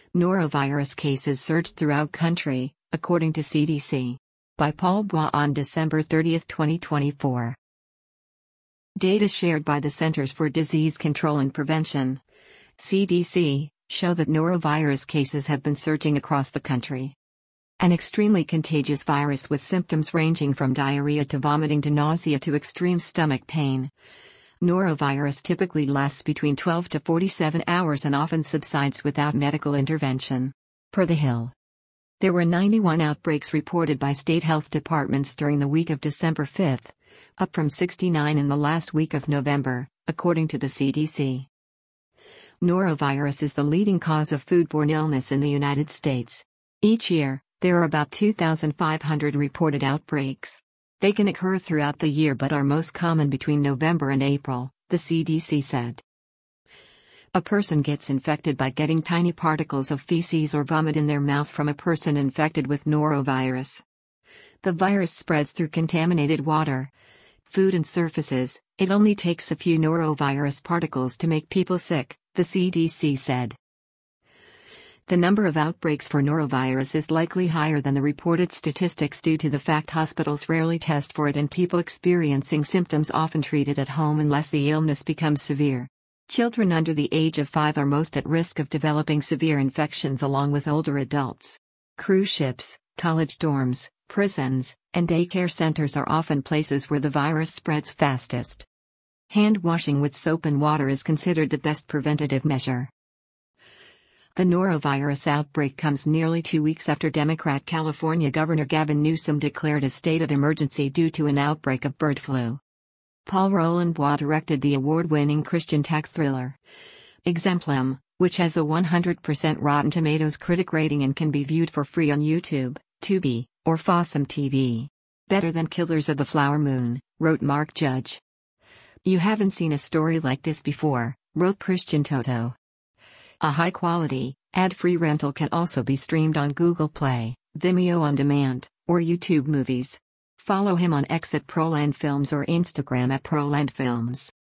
Norovirus cases surged throughout country, according to CDC. By Paul Bois on December 30, 2024. Data shared by the Centers for Disease Control and Prevention, CDC, show that norovirus cases have been surging across the country. An extremely contagious virus with symptoms ranging from diarrhea to vomiting to nausea to extreme stomach pain. Norovirus typically lasts between 12 to 47 hours and often subsides without medical intervention. Per The Hill. There were 91 outbreaks reported by state health departments during the week of December 5, up from 69 in the last week of November, according to the CDC. Norovirus is the leading cause of foodborne illness in the United States. Each year, there are about 2,500 reported outbreaks. They can occur throughout the year but are most common between November and April, the CDC said. A person gets infected by getting tiny particles of feces or vomit in their mouth from a person infected with norovirus. The virus spreads through contaminated water, food and surfaces. It only takes a few norovirus particles to make people sick, the CDC said. The number of outbreaks for norovirus is likely higher than the reported statistics due to the fact hospitals rarely test for it and people experiencing symptoms often treat it at home unless the illness becomes severe. Children under the age of 5 are most at risk of developing severe infections along with older adults. Cruise ships, college dorms, prisons, and daycare centers are often places where the virus spreads fastest. Hand washing with soap and water is considered the best preventative measure. The norovirus outbreak comes nearly 2 weeks after Democrat California Governor Gavin Newsom declared a state of emergency due to an outbreak of bird flu. Paul Roland Bois directed the award-winning Christian tech thriller Exemplum, which has a 100% Rotten Tomatoes critic rating and can be viewed for free on YouTube, Tubi, or Fossum TV. Better than Killers of the Flower Moon, wrote Mark Judge. You haven't seen a story like this before, wrote Christian Toto. A high-quality, ad-free rental can also be streamed on Google Play, Vimeo On Demand, or YouTube Movies. Follow him on X at Proland Films or Instagram at Proland Films.